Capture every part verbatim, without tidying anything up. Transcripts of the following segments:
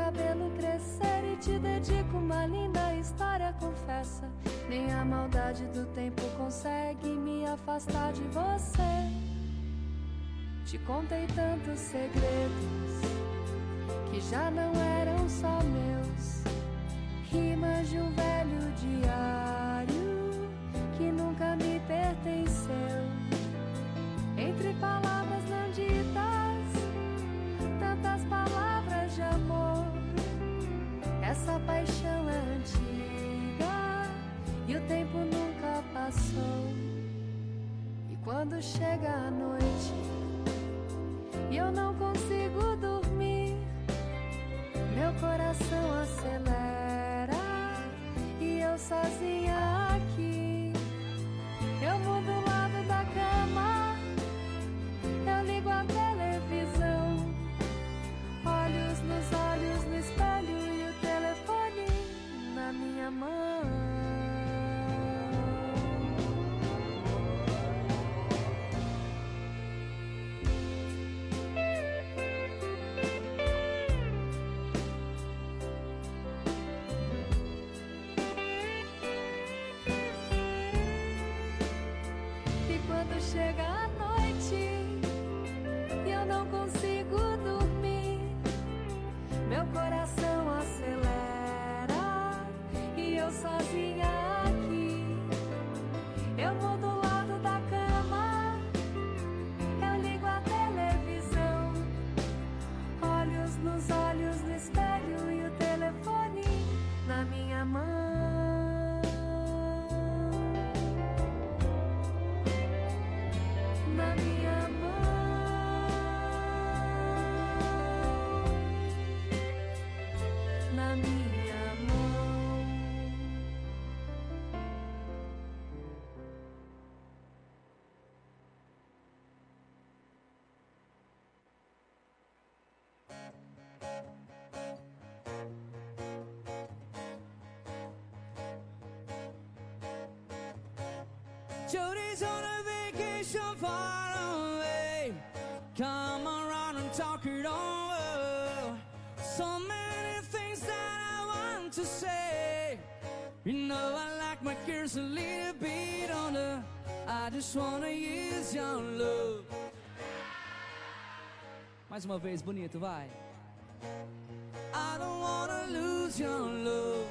cabelo crescer e te dedico uma linda história, confessa. Nem a maldade do tempo consegue me afastar de você. Te contei tantos segredos que já não eram só meus, rimas de um velho diário que nunca me pertenceu. Entre palavras não ditas, tantas palavras de amor. Essa paixão é antiga e o tempo nunca passou. E quando chega a noite e eu não consigo dormir, meu coração acelera e eu sozinha aqui. Eu mudo o lado da cama, eu ligo a televisão, olhos nos olhos no espelho e o telefone na minha mão. Chega a noite e eu não consigo dormir, meu coração acelera e eu sozinha aqui. Eu mudo o lado da cama, eu ligo a televisão, olhos nos olhos no espelho e o telefone na minha mão. Jody's on a vacation far away. Come around and talk it over. So many things that I want to say. You know I like my girls a little bit older. I just wanna use your love. Mais uma vez, bonito, vai. I don't wanna lose your love.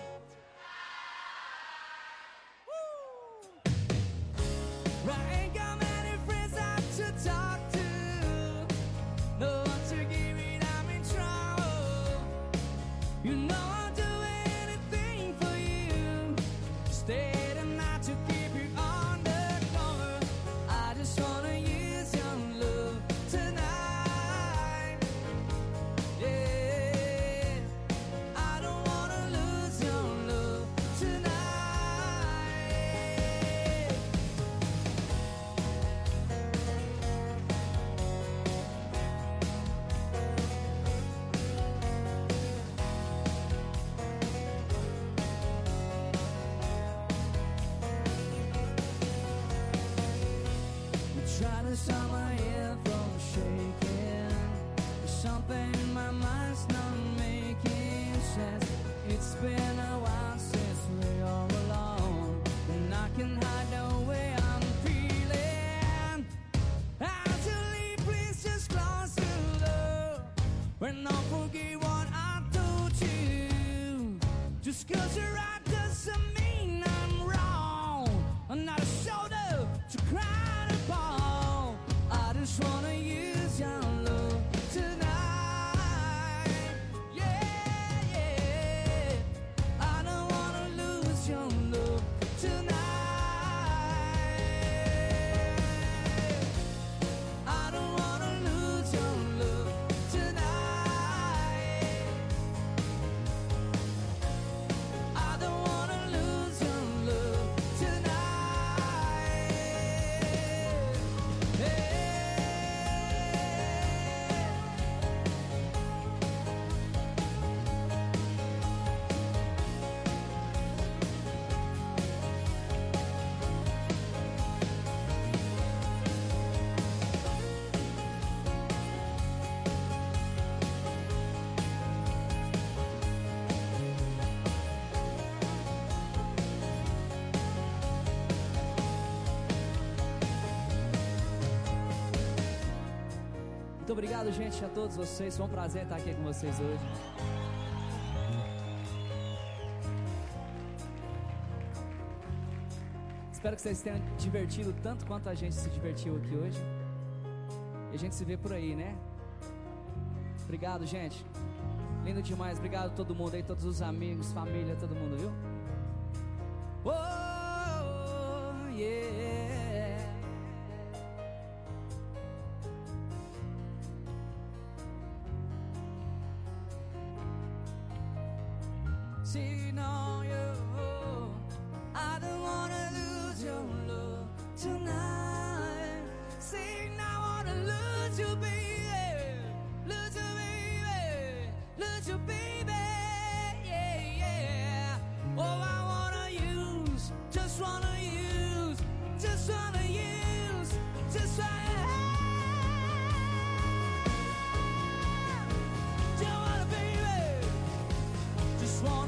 obrigado, gente, a todos vocês. Foi um prazer estar aqui com vocês hoje. Espero que vocês tenham divertido tanto quanto a gente se divertiu aqui hoje. E a gente se vê por aí, né? Obrigado, gente. Lindo demais. Obrigado a todo mundo aí, todos os amigos, família, todo mundo, viu? Oh, yeah. Sitting on you, I don't wanna lose your love tonight. Sitting, I wanna lose you, baby, lose you, baby, lose you, baby, yeah, yeah. Oh, I wanna use, just wanna use, just wanna use, just wanna. Just wanna, baby, just wanna.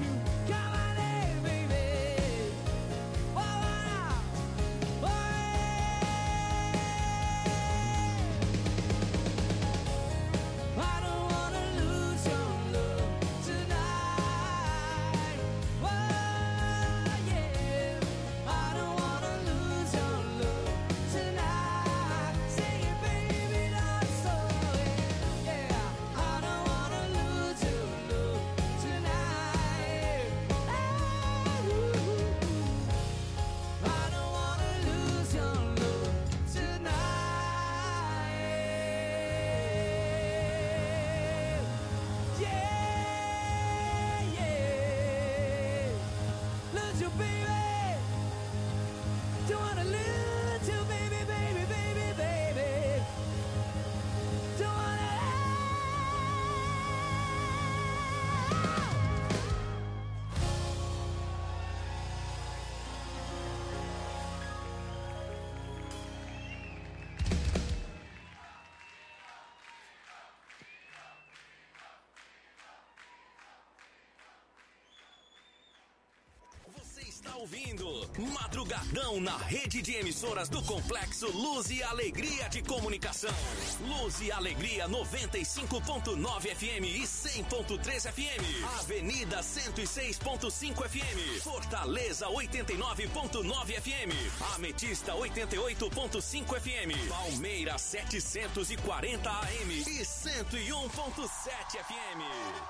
Está ouvindo Madrugadão na rede de emissoras do Complexo Luz e Alegria de Comunicação. Luz e Alegria noventa e cinco ponto nove F M e cem ponto três F M. Avenida cento e seis ponto cinco F M. Fortaleza oitenta e nove ponto nove F M. Ametista oitenta e oito ponto cinco F M. Palmeiras setecentos e quarenta A M e cento e um ponto sete F M.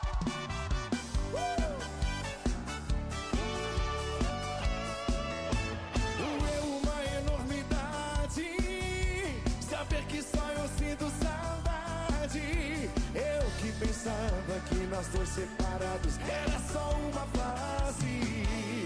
Uh! Que só eu sinto saudade. Eu que pensava que nós dois separados era só uma fase.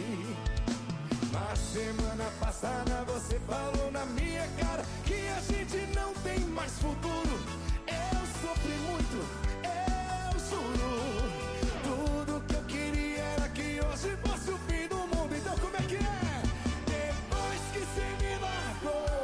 Na semana passada você falou na minha cara que a gente não tem mais futuro. Eu sofri muito, eu juro. Tudo que eu queria era que hoje fosse o fim do mundo. Então como é que é? Depois que você me largou,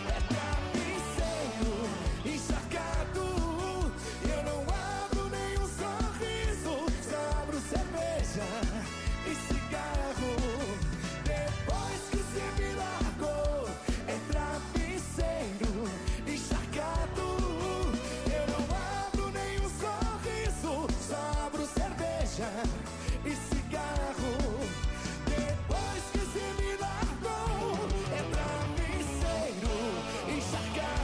eu não abro nenhum sorriso, só abro cerveja e cigarro. Depois que você me largou, é travesseiro encharcado. Eu não abro nenhum sorriso, só abro cerveja e cigarro. Depois que você me largou, é travesseiro encharcado.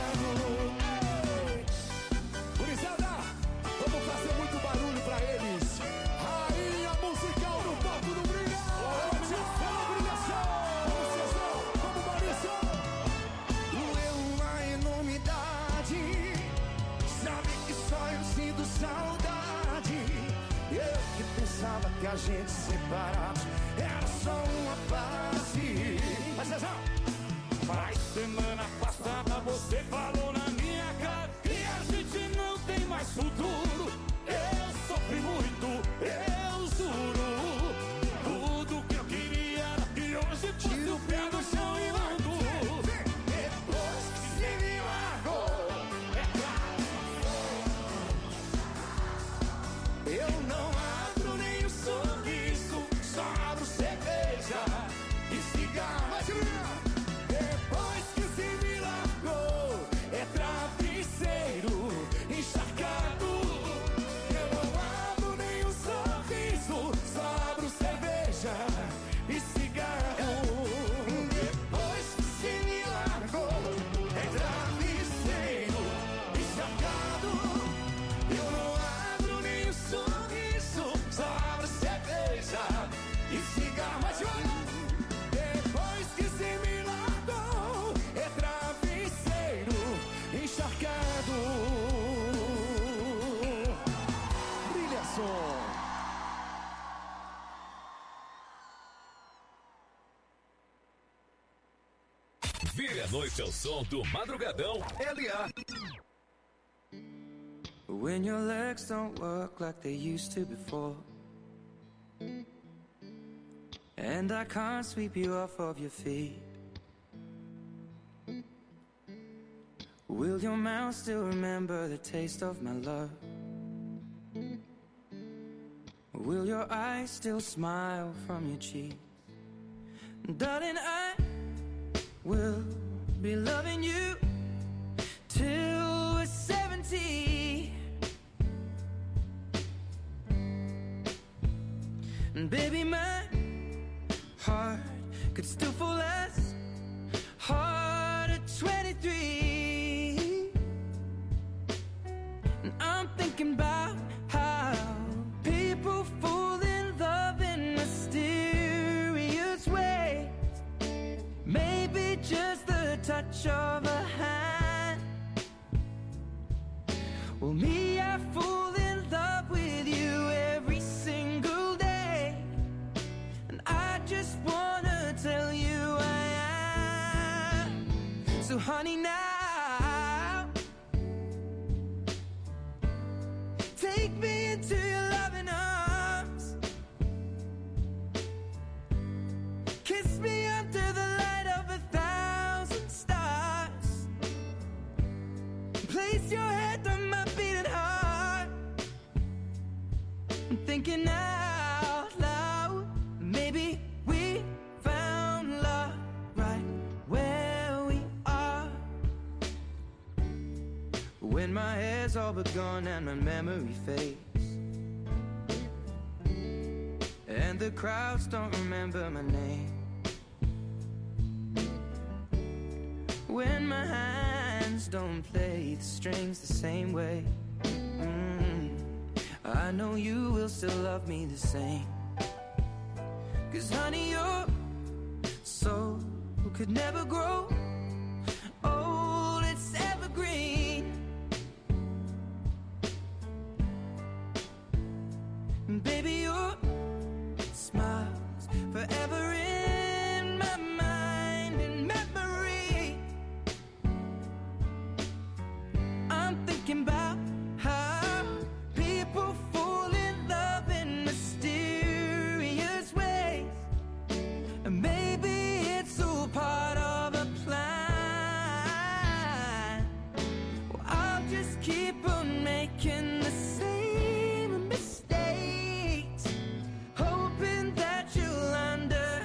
Vamos fazer muito barulho pra eles. Rainha musical do Topo do Brilha. Vamos, Cezão. Vamos, Maurício. Doeu uma enormidade. Sabe que só eu sinto saudade. Eu que pensava que a gente separado era só uma fase. Mas, Cezão, faz semana passada você falou na minha cara que a gente não tem mais futuro. Eu sofri muito, eu juro. Tudo que eu queria era que hoje tiro o pé do chão e ando. Depois que você me largou, é claro, eu não abro nem o sorriso, só abro cerveja e cigarro. Depois que você me largou, é travesseiro Vire a noite ao som do Madrugadão L A. When your legs don't work like they used to before, and I can't sweep you off of your feet, will your mouth still remember the taste of my love? Will your eyes still smile from your cheek? Darling, I will be loving you till we're seventy. And baby, my heart could still fall as hard at twenty-three. And I'm thinking about how people fall in love in mysterious ways. Maybe just the touch of a hand. Well, me, I fall in love with you every single day, and I just wanna tell you I am. So honey, now take me into your loving arms, kiss me under the light of a thousand stars, place your head on my beating heart. I'm thinking out loud, maybe we found love right where we are. When my hair's all but gone and my memory fades, and the crowds don't remember my name, when my hands don't play the strings the same way, mm, I know you will still love me the same. 'Cause honey, your soul could never grow old, it's evergreen. And baby, your smile's forever in my mind and memory. I'm thinking about how people fall in love in mysterious ways, and maybe it's all part of a plan. Well, I'll just keep on making the same mistakes, hoping that you'll understand.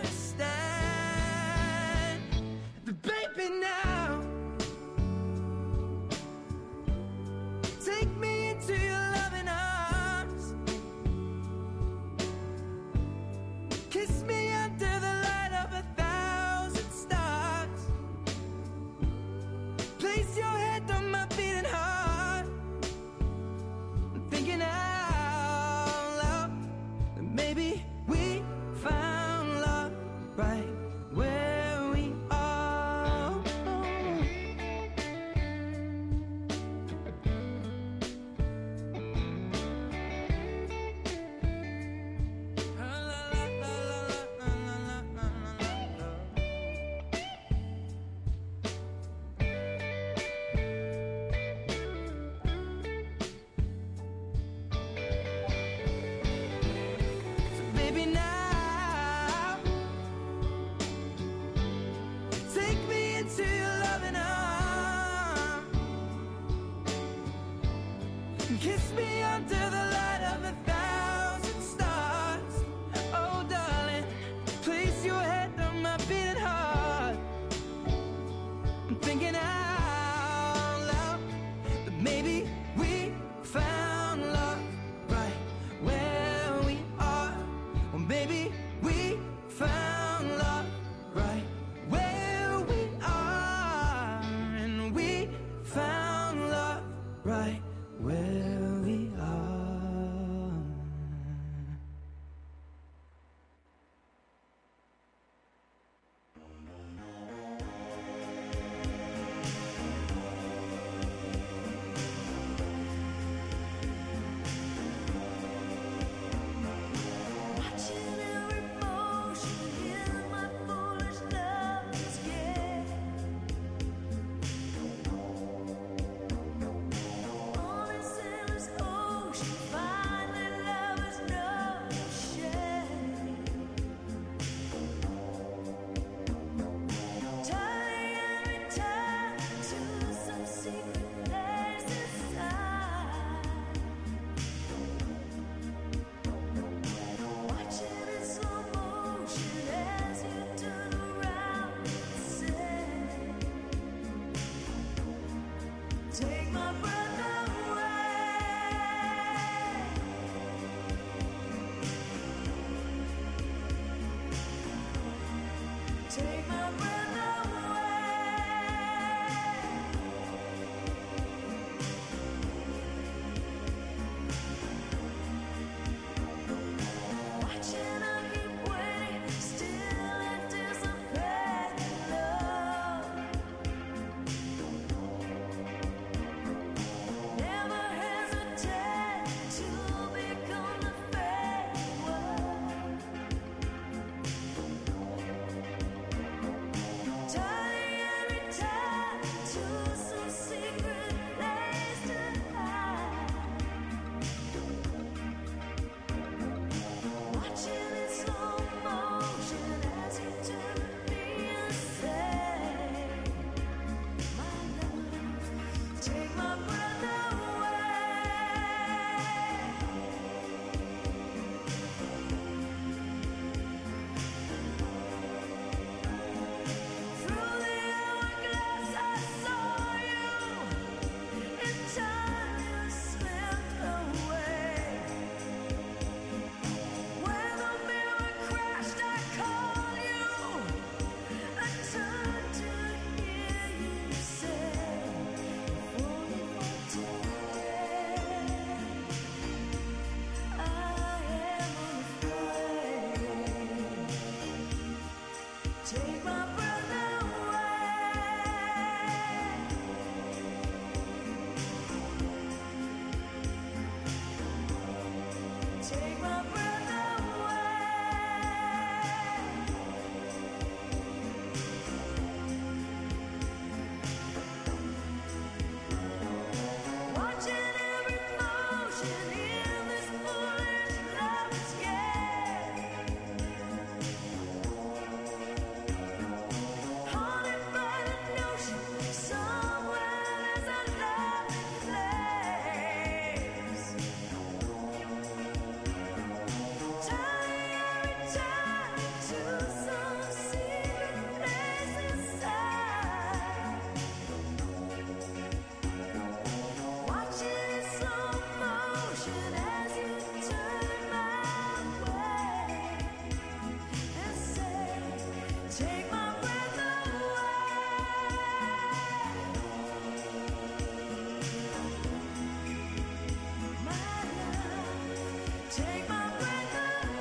Take my breath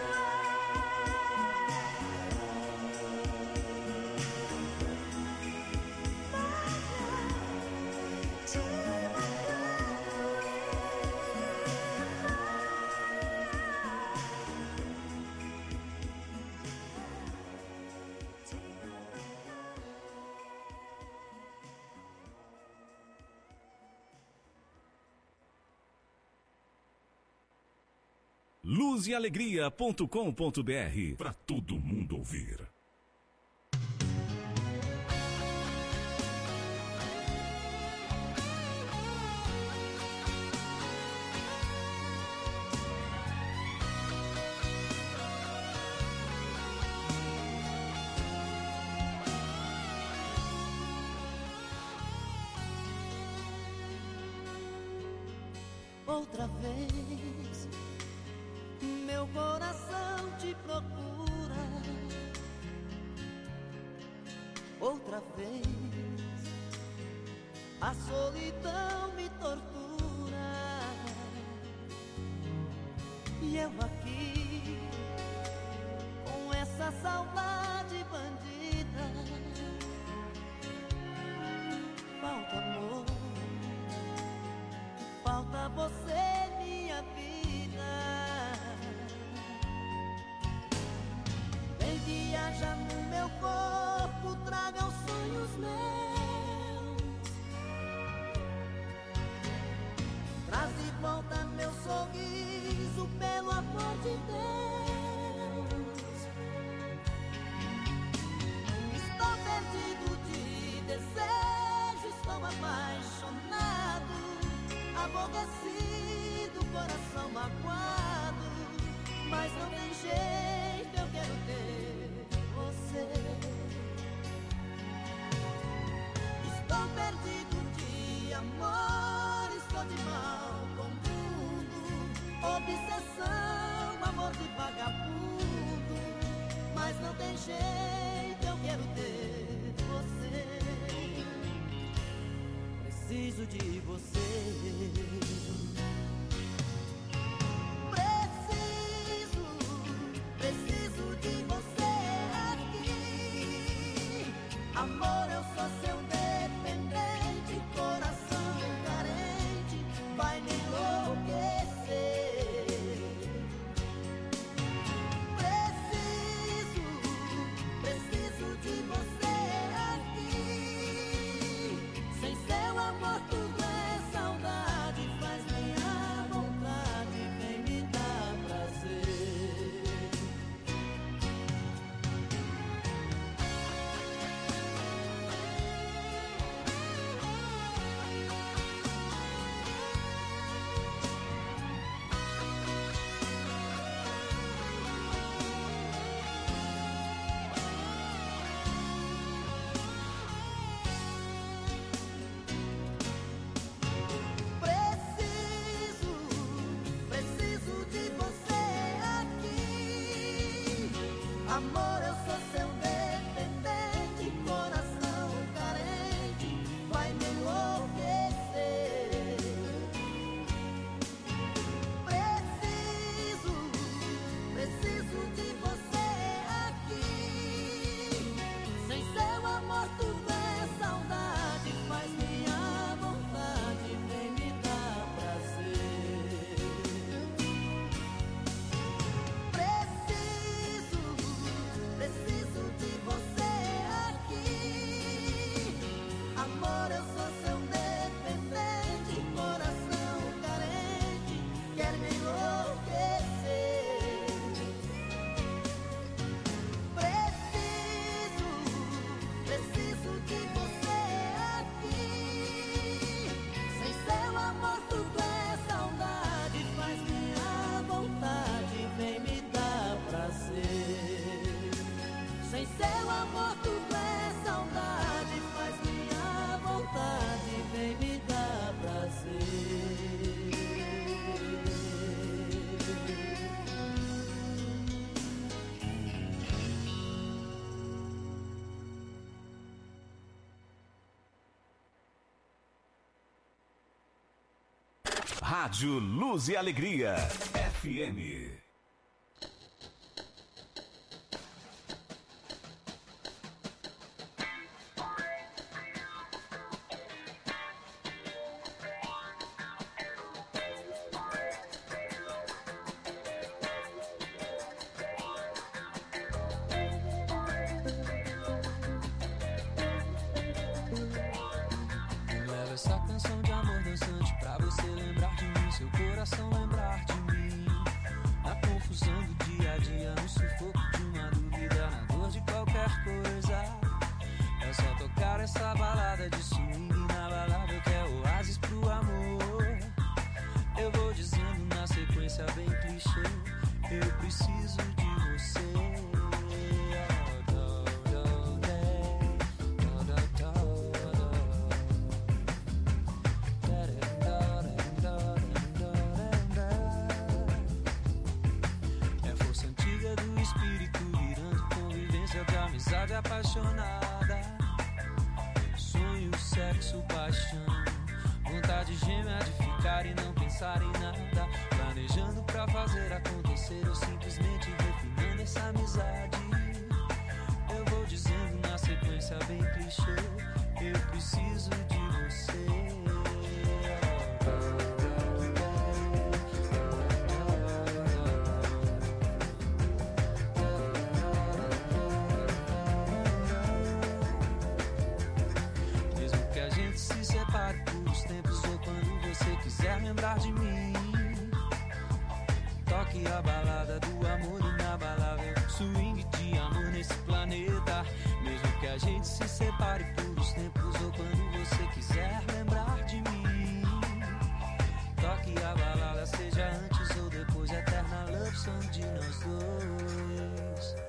luz e alegria ponto com ponto br, para todo mundo ouvir. Outra vez, meu coração te procura. Outra vez, a solidão me tortura. E eu aqui, com essa saudade bandida. Falta amor, falta você, minha vida. Vem viajar no meu corpo, traga os sonhos meus. Traz de volta meu sorriso, pelo amor de Deus. Estou perdido de desejo, estou apaixonado, aborrecido, coração magoado, mas não tem jeito, eu quero ter você. Estou perdido de amor, estou de mal com o mundo, obsessão, amor de vagabundo, mas não tem jeito, eu quero ter você. Preciso de você. Preciso, preciso de você aqui. Amor, eu sou seu dependente, coração carente, vai me enlouquecer. Preciso, preciso de você aqui. Sem seu amor tudo é saudade, faz minha vontade, vem me dar prazer. Preciso, preciso de você aqui. Amor, eu sou seu dependente, coração carente, vai me enlouquecer. Preciso, preciso de você aqui. Sem seu amor tudo é saudade, faz minha vontade, vem me dar prazer. Preciso, preciso de você aqui. Amor, eu sou seu dependente, coração carente, quer me enlouquecer. Preciso, preciso de você aqui. Sem seu amor tudo é saudade, faz minha vontade, vem me dar prazer. Sem seu amor tudo é saudade, faz minha vontade, vem me dar prazer. Rádio Luz e Alegria. F M. Essa canção de amor dançante pra você lembrar de mim, seu coração lembrar de mim. Na confusão do dia a dia, no sufoco de uma dúvida, na dor de qualquer coisa. É só tocar essa balada de swing inabalável que é oásis pro amor. Eu vou dizendo na sequência bem clichê, eu preciso de você. Amizade apaixonada, sonho, sexo, paixão, vontade gêmea de ficar e não pensar em nada, planejando pra fazer acontecer ou simplesmente refinando essa amizade. Eu vou dizendo na sequência bem clichê, eu preciso de você. Se separe por os tempos ou quando você quiser lembrar de mim. Toque a balada do amor inabalável, swing de amor nesse planeta. Mesmo que a gente se separe por os tempos ou quando você quiser lembrar de mim. Toque a balada, seja antes ou depois, eterna love song de nós dois.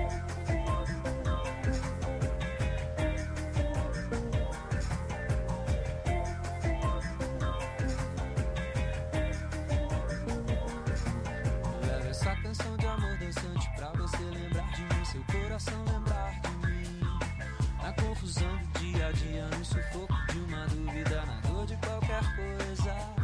Canção de amor dançante pra você lembrar de mim, seu coração lembrar de mim. Na confusão do dia a dia, no sufoco de uma dúvida, na dor de qualquer coisa.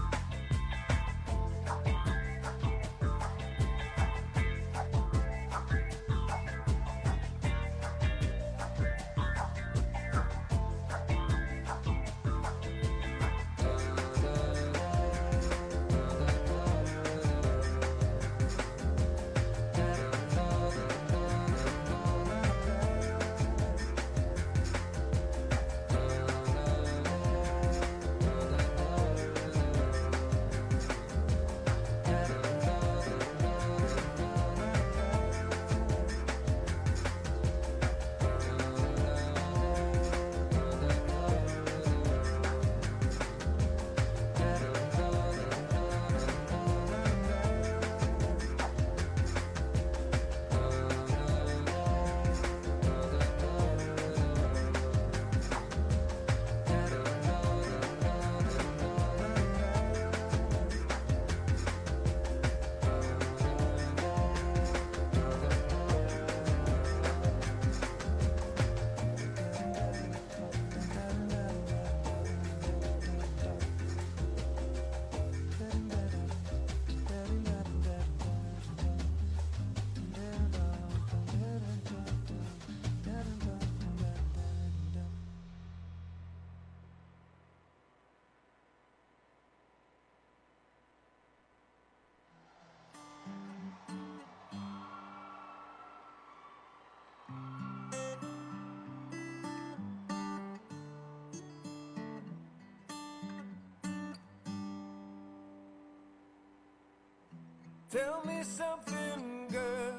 Tell me something, girl.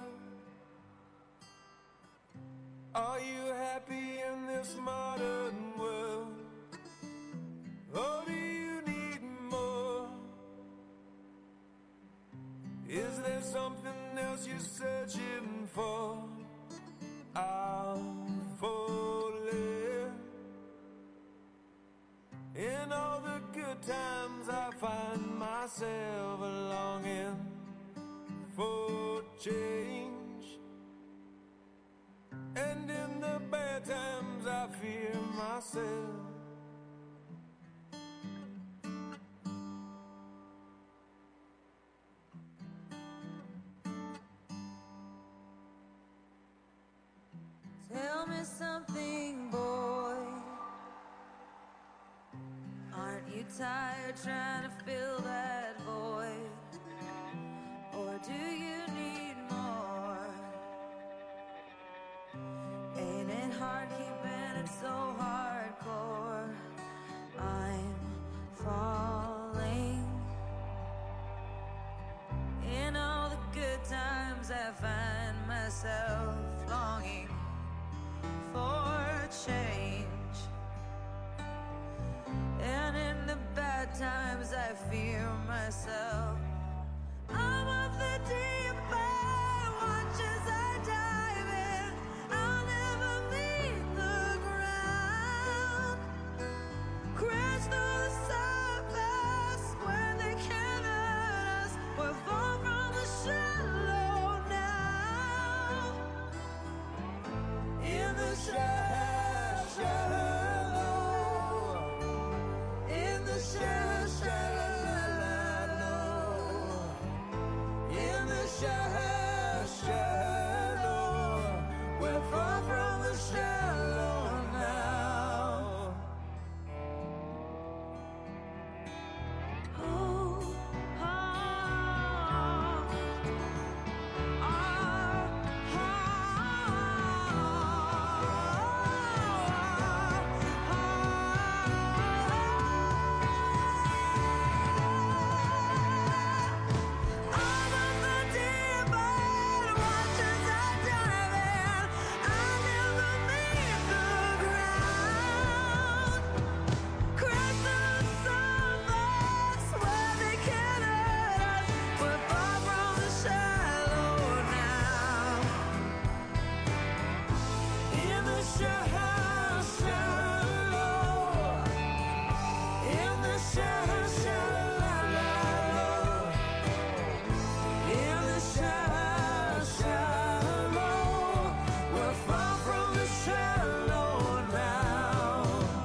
Are you happy in this modern world? Or do you need more? Is there something else you're searching for? I'm falling. In all the good times I find myself longing for change, and in the bad times I fear myself. awfully tired trying to fill that void? Or do you need more? Ain't it hard keeping it so hardcore? I'm falling. In all the good times I find myself longing for change. And in the bad times I fear myself. I'm of the deep end, watch as I dive in. I'll never meet the ground. Crash through the surface where they can't hurt us. We're far from the shallow now. In the shallow, shallow. In the shallow, shallow. In the shallow, shallow. We're far from the shallow now. Oh, ah, ah, I'm of the deep end, watch as I dive in. I'll never meet the ground. Crash through the surface where they can't hurt us. We're far from the shallow now. In the shallow, shallow. In the shallow, shallow. In the shallow, shallow. We're far from the shallow now.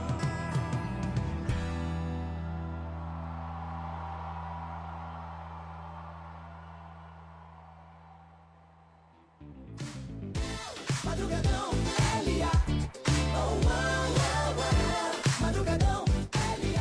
Madrugadão, L A. Oh, oh, oh, oh. Madrugadão, L A.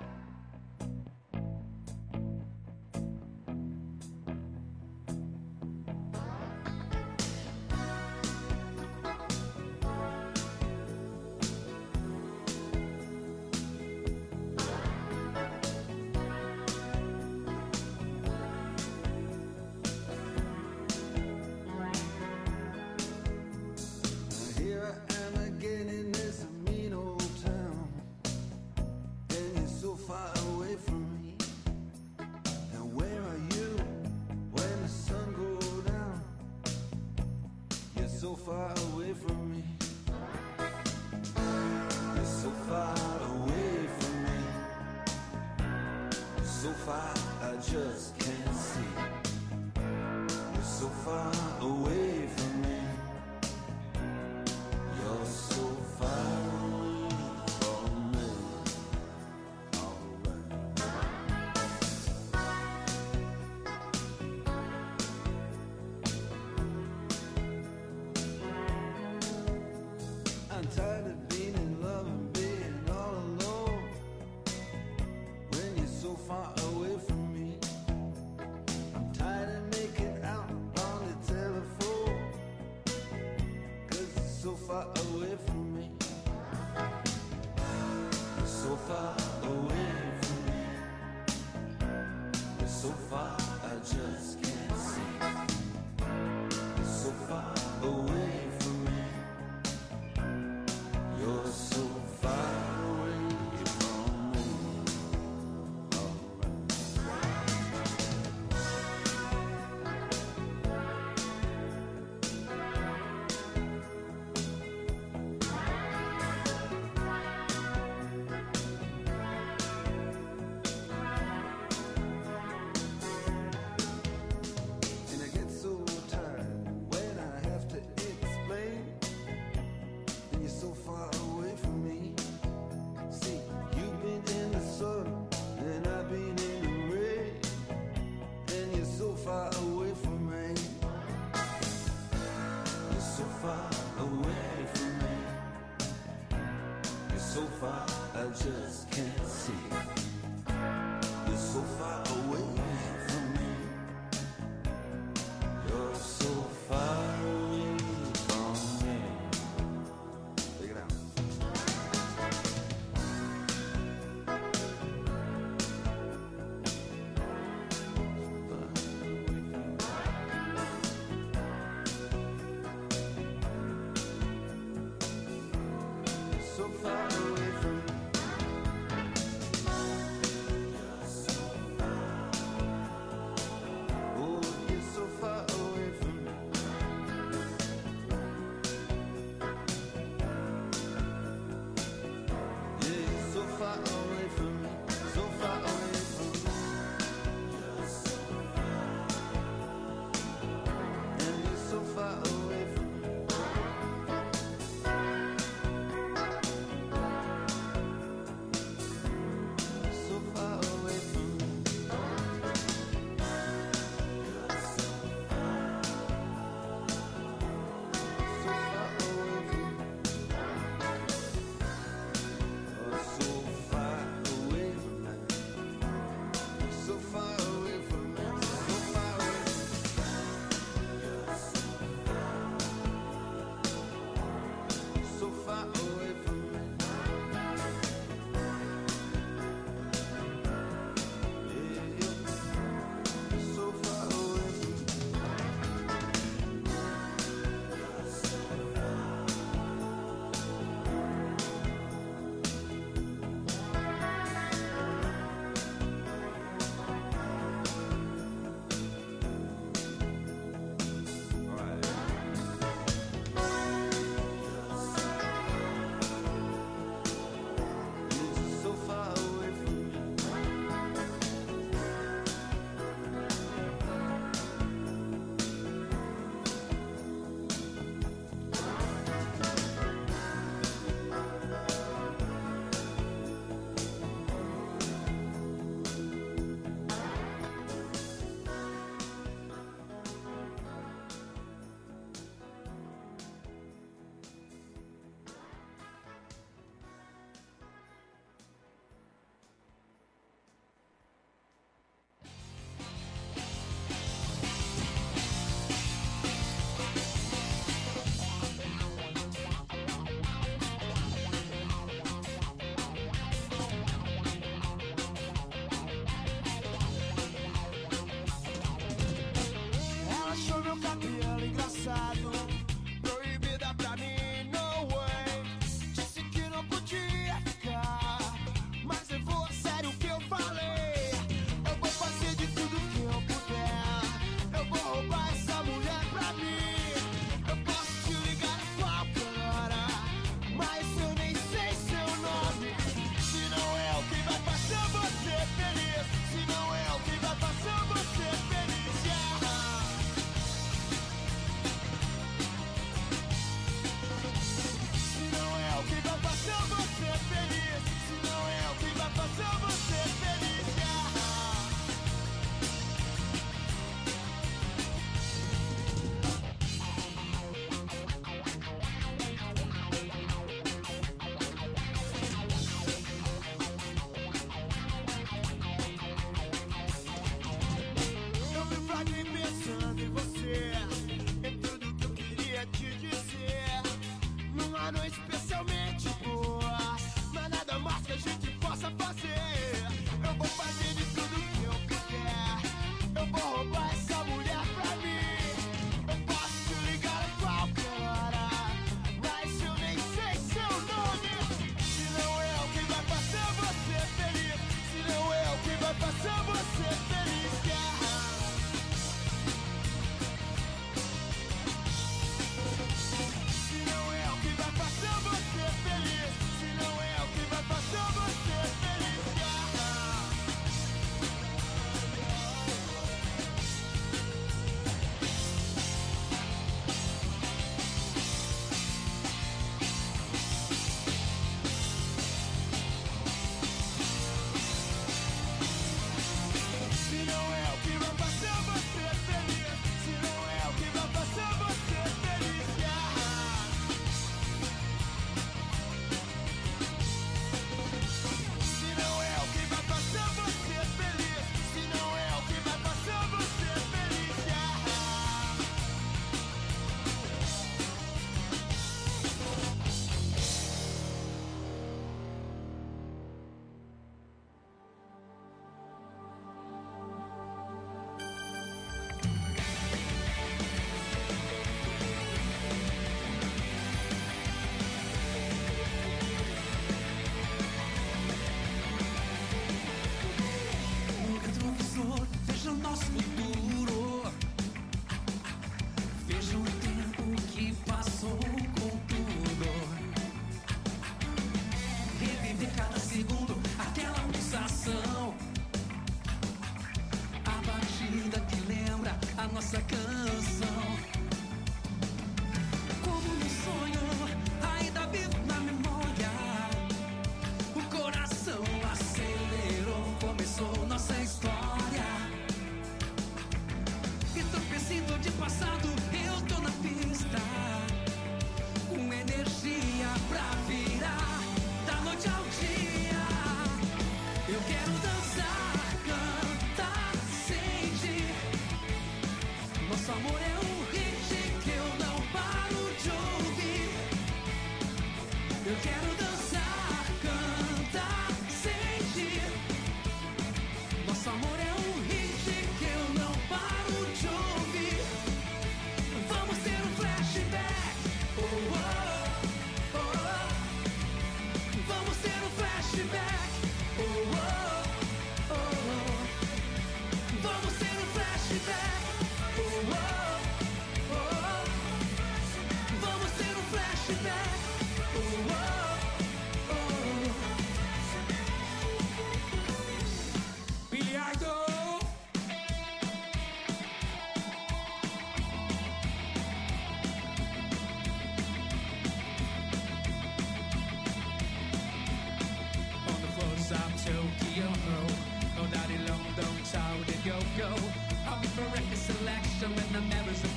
Here I am again in this mean old town, and you're so far away from me. And where are you when the sun goes down? You're so far away from me. You're so far away from me. So far I just can't see. You're so far away from me. You're so far from me. Alright. I'm tired of being in love and being all alone. When you're so far away from me, I'm tired of making out on the telephone.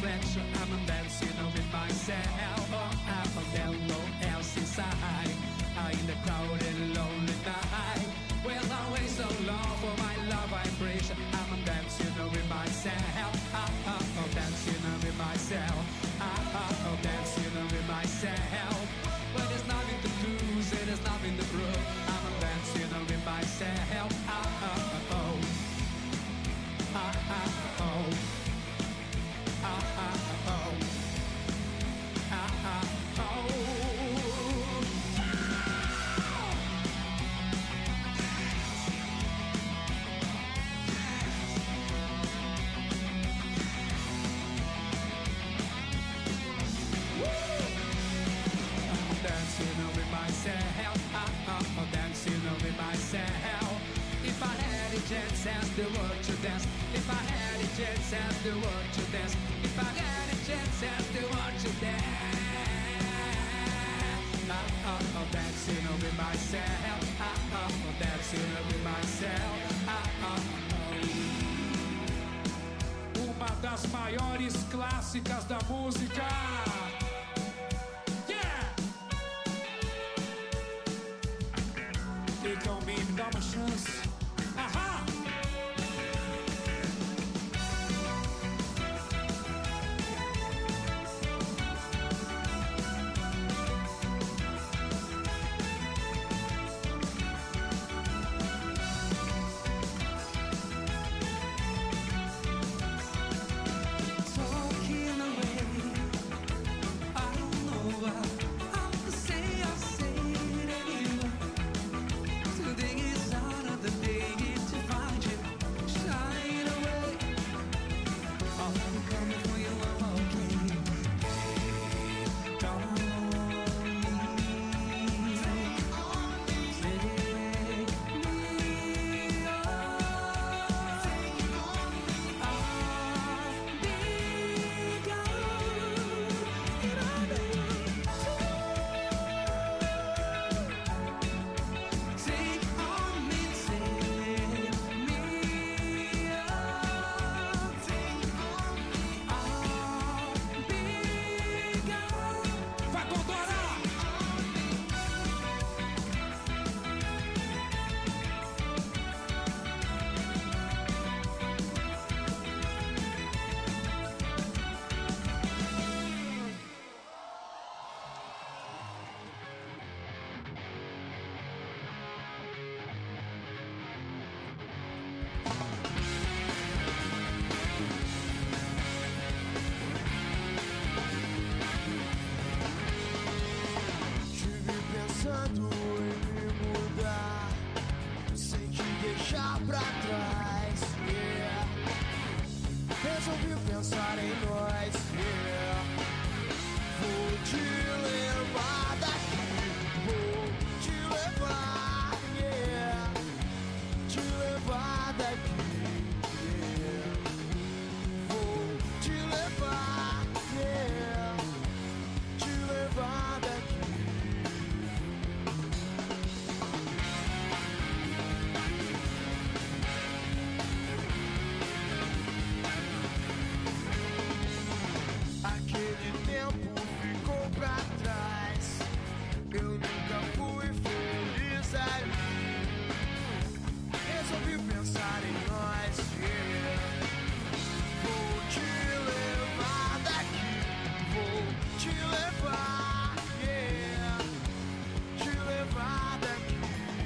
reflection, I'm dancing with myself. Oh, I'm there, no else inside. I in the crowded, lonely night. Well, I wait so long for my love vibration. I'm dancing with myself. Ah, ah, oh, dancing with myself. Ah, ah, oh, dancing with myself. Well, there's nothing to lose and there's nothing to prove. I'm dancing with myself. Ah, ah, oh. Ah, ah, oh. Ah, ah, oh. Ah, ah, oh. If I had a chance, ask the world to dance. If I had a chance, ask the world to dance. If I had a chance, ask the world to dance. Ah, ah, oh, dancing with myself. Ah, ah, oh, dancing with myself. Ah, ah, oh. Uma das maiores clássicas da música. Fica um mime, dá uma chance. Ahá! Talking away, I don't know what I'm to say. I say it anyway. Today is out of the day to find you, shine away. I'm coming for you, I'm okay. Come on me, take on me, take me on, take on me. I'll be gone, and I'll be take on me, take me up, take on me, I'll be gone. Vai, Pandora! Tive pensando em me mudar, sem te deixar pra trás. Yeah. Resolvi pensar em nós. Yeah. Vou te levar daqui, vou te levar. Yeah. Te levar daqui. Yeah. Vou te levar. Yeah. Te levar daqui. Aquele tempo ficou pra trás. Eu nunca fui feliz ali. Resolvi pensar em nós. Yeah. Vou te levar daqui. Vou te levar. Yeah. Te levar daqui.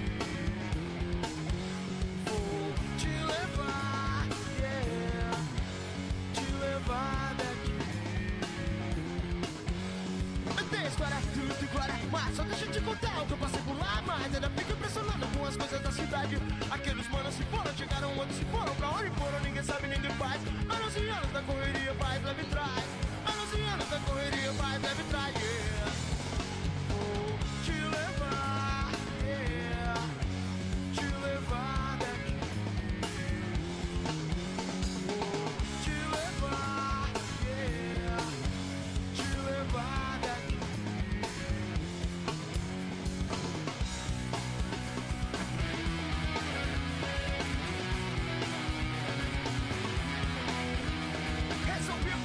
Vou te levar. Yeah. Te levar daqui. Tem história, tudo glória, mas só deixa eu te contar o que eu passei por lá. Mas ainda fico impressionado com as coisas da cidade. Aqueles manos se foram, chegaram onde se foram, pra onde foram, ninguém sabe, ninguém faz. Anos e anos da correria, faz, leve e traz. Anos e anos da correria, faz, leve e traz. Yeah. Vou te levar, yeah. Te levar daqui. Vou te levar, yeah. Te levar daqui. Resolvi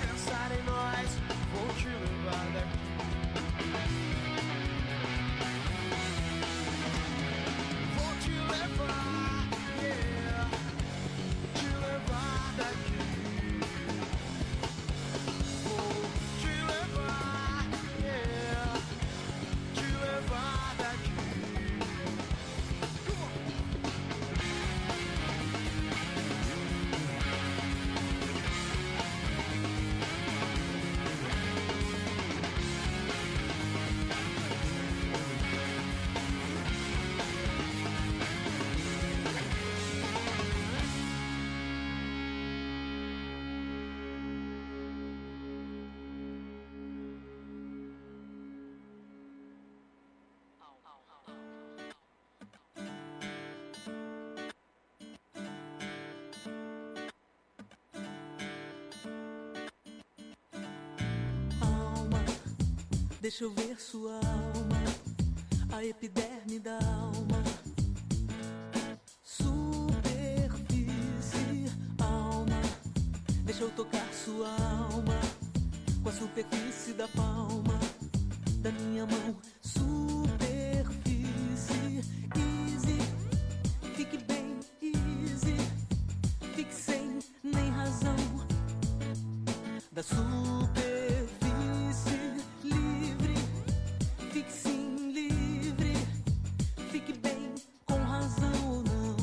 Deixa eu ver sua alma, a epiderme da alma. Superfície, alma. Deixa eu tocar sua alma com a superfície da palma da minha mão. Superfície, easy. Fique bem, easy. Fique sem nem razão. Da superfície livre, fique sim livre, fique bem com razão ou não.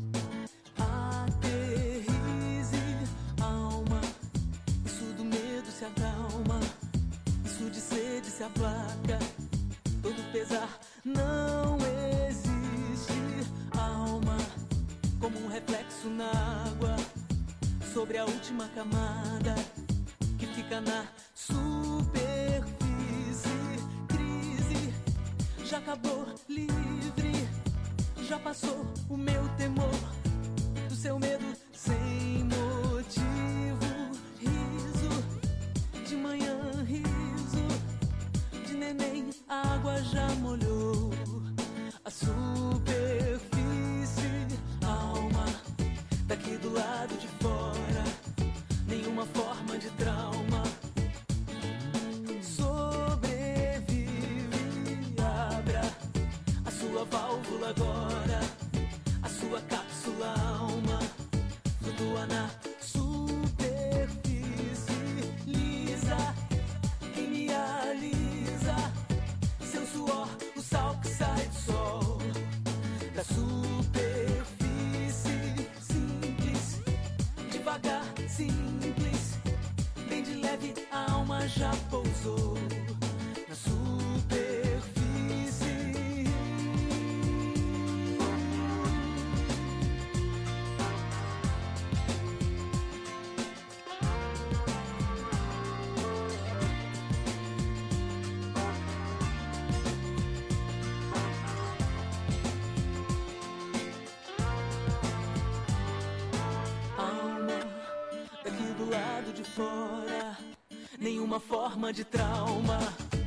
Aterrize, alma, isso do medo se acalma, isso de sede se aplaca, todo pesar não existe. Alma, como um reflexo na água, sobre a última camada que fica na superfície. Crise, já acabou, livre, já passou o meu temor, do seu medo sem motivo. Riso, de manhã riso, de neném a água já molhou a superfície. Alma, daqui do lado de fora, nenhuma forma de trauma. Sobrevive, abra a sua válvula agora, a sua cápsula alma flutua na superfície lisa, que me alisa, seu suor, o sal que sai do sol, da superfície simples, devagar, simples, bem de leve, a alma já pousou na superfície. Alma, daqui do lado de fora, nenhuma forma de trauma.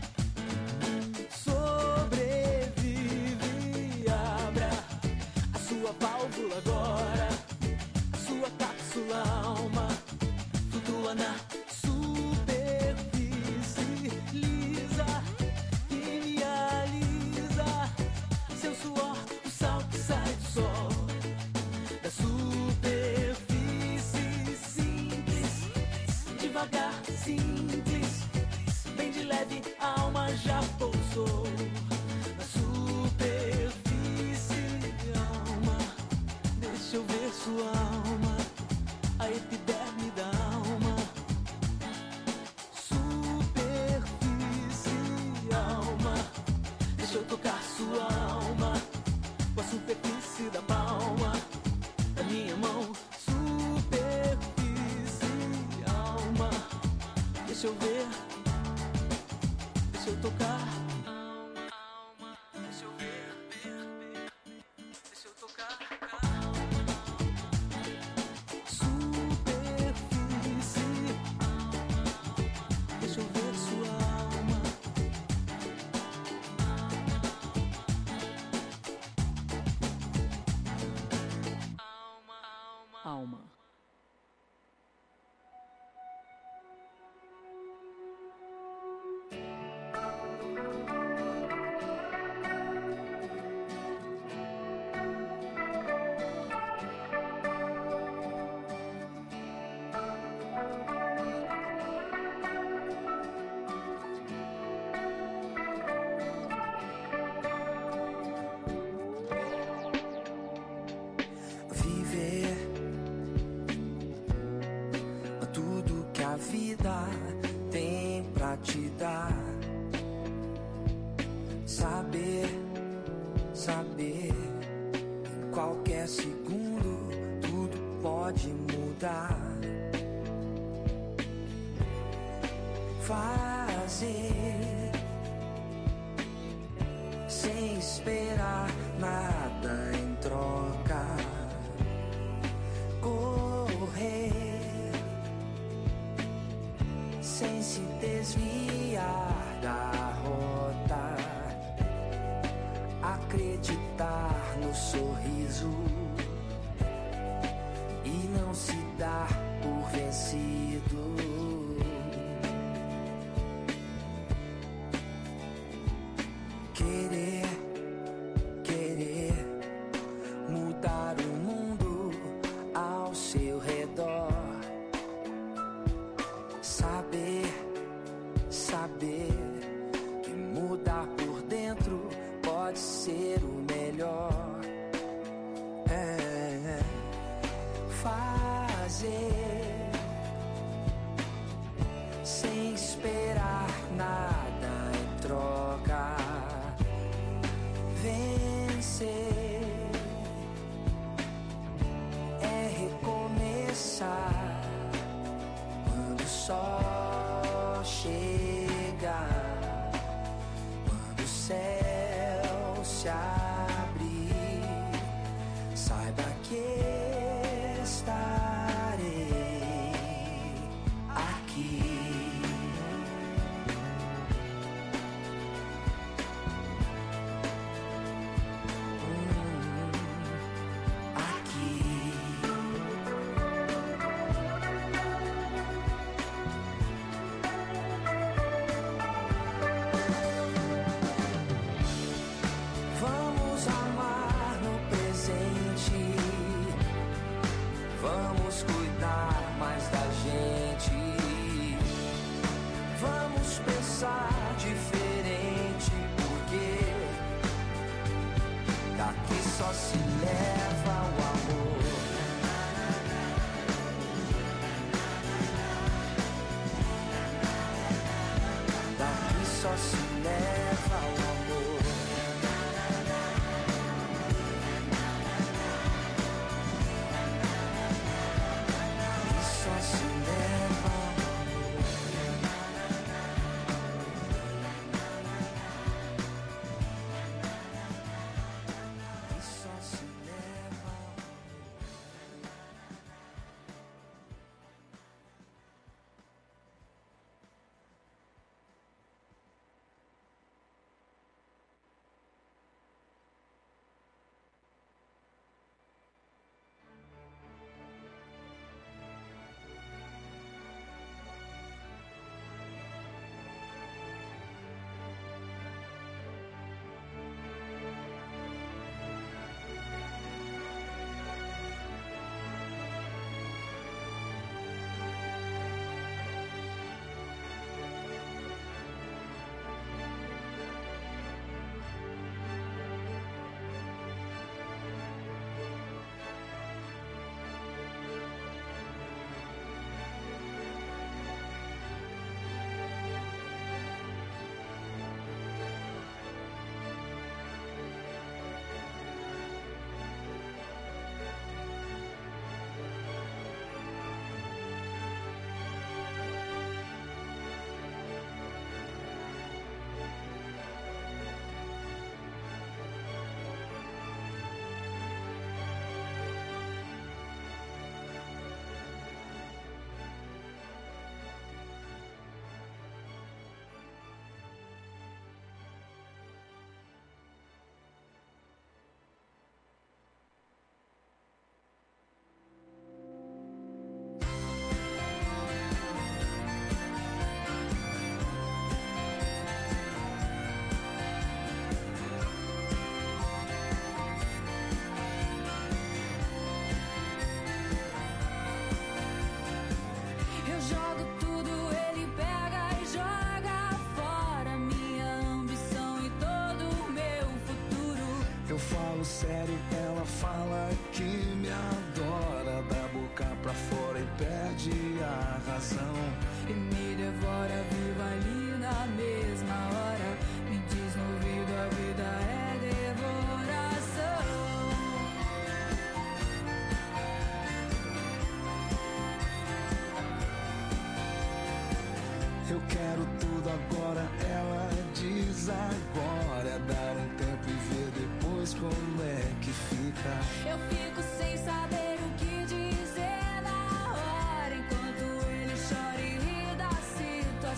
Sobrevive, abra a sua válvula agora, a sua cápsula alma flutua na superfície lisa, que me alisa, seu suor, o sal que sai do sol, da superfície simples, devagar, simples, bem de leve, a alma já pousou na superfície. Alma, deixa eu ver sua alma, a epiderme da alma. Superfície, alma, deixa eu tocar sua alma com a superfície da palma da minha mão. Superfície, alma, deixa eu ver, deixa eu tocar. Alma, deixa eu ver, ver, ver, deixa eu tocar. Superfície, deixa eu ver sua alma. Alma, alma. Viver tudo que a vida tem pra te dar. Saber, saber, em qualquer segundo tudo pode mudar. Fazer sem esperar nada em troca. Correr sem sem se desviar da rota, acreditar no sorriso e não se dar por vencido. Querer, querer mudar o mundo ao seu redor. Saber, saber que mudar por dentro pode ser o melhor. É fazer sem esperar nada em troca. Vencer é recomeçar quando o sol chega, quando o céu se abrir. Saiba que estarei aqui. Vamos amar no presente, vamos cuidar mais da gente, vamos pensar diferente, porque daqui só se leva o amor. Daqui só se leva o amor. Só se leva o amor. Só se leva o amor. Sério, ela fala que me adora, da boca pra fora e perde a razão. E me devora viva ali na mesma hora. Me diz no ouvido, a vida é devoração. Eu quero tudo agora, ela diz agora. É dar um tempo e ver depois como é que fica. Eu fico sem saber o que dizer na hora, enquanto ele chora e ri da situação.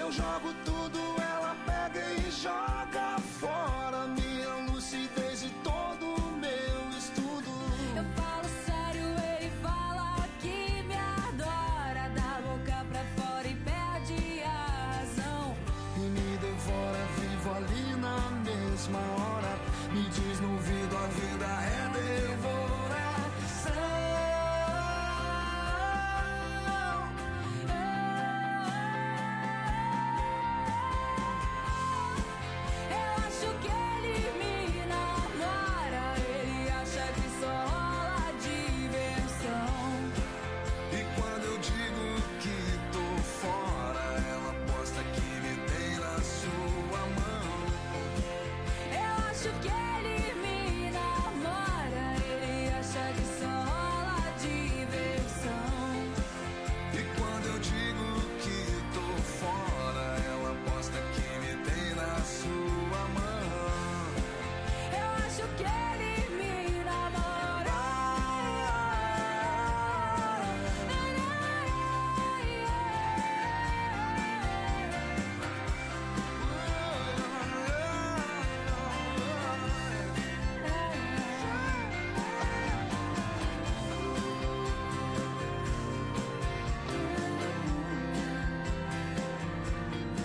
eu jogo tudo, ela pega e joga fora.